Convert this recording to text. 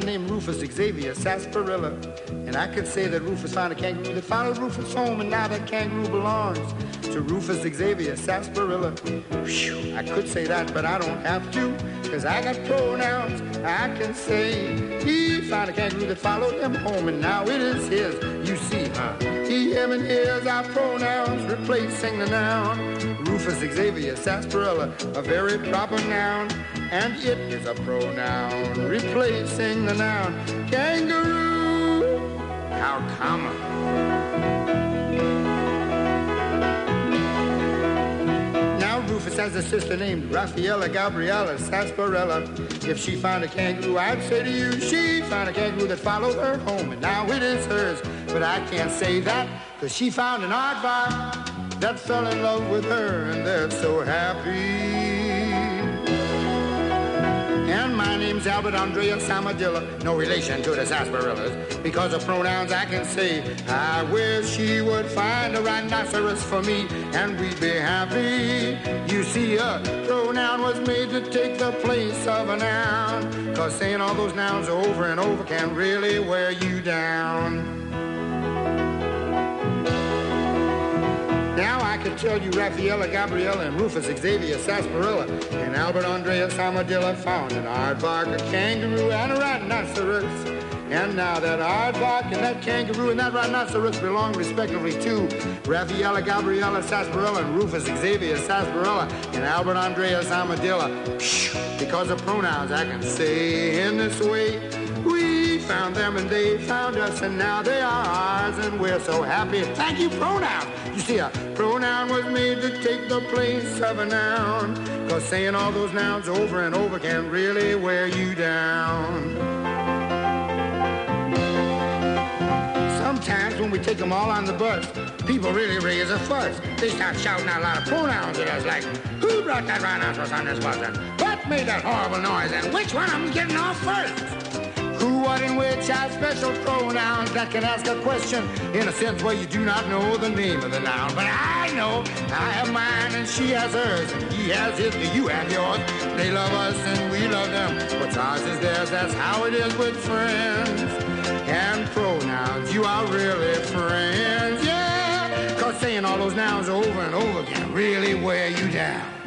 man named Rufus Xavier Sarsaparilla. And I could say that Rufus found a kangaroo that followed Rufus home, and now that kangaroo belongs to Rufus Xavier Sarsaparilla. Whew, I could say that, but I don't have to, because I got pronouns. I can say he found a kangaroo that followed him home, and now it is his. You see, he, him, and his are pronouns replacing the noun. Rufus Xavier Sarsaparilla, a very proper noun, and it is a pronoun replacing the noun kangaroo. How come? Now Rufus has a sister named Raffaella Gabriella Sarsaparilla. If she found a kangaroo, I'd say to you, she found a kangaroo that followed her home, and now it is hers. But I can't say that, because she found an aardvark that fell in love with her, and they're so happy. And my name's Albert Andreas Samadilla, no relation to the Sarsaparillas. Because of pronouns I can say, I wish she would find a rhinoceros for me, and we'd be happy. You see, a pronoun was made to take the place of a noun, because saying all those nouns over and over can really wear you down. Now I can tell you Raffaella Gabriella and Rufus Xavier Sarsaparilla and Albert Andreas Armadillo found an aardvark, a kangaroo, and a rhinoceros. And now that aardvark and that kangaroo and that rhinoceros belong respectively to Raffaella Gabriella Sarsaparilla and Rufus Xavier Sarsaparilla and Albert Andreas Armadillo. Because of pronouns I can say in this way, we found them and they found us, and now they are ours, and we're so happy. Thank you, pronoun. You see, a pronoun was made to take the place of a noun, because saying all those nouns over and over can really wear you down. Sometimes when we take them all on the bus, people really raise a fuss. They start shouting out a lot of pronouns at us, like, who brought that rhinoceros on this bus, and what made that horrible noise, and which one of them's getting off first? Who, what, and which are special pronouns that can ask a question in a sense where you do not know the name of the noun. But I know, I have mine and she has hers, and he has his and you have yours. They love us and we love them. What's ours is theirs, that's how it is with friends. And pronouns, you are really friends, yeah. 'Cause saying all those nouns over and over can really wear you down.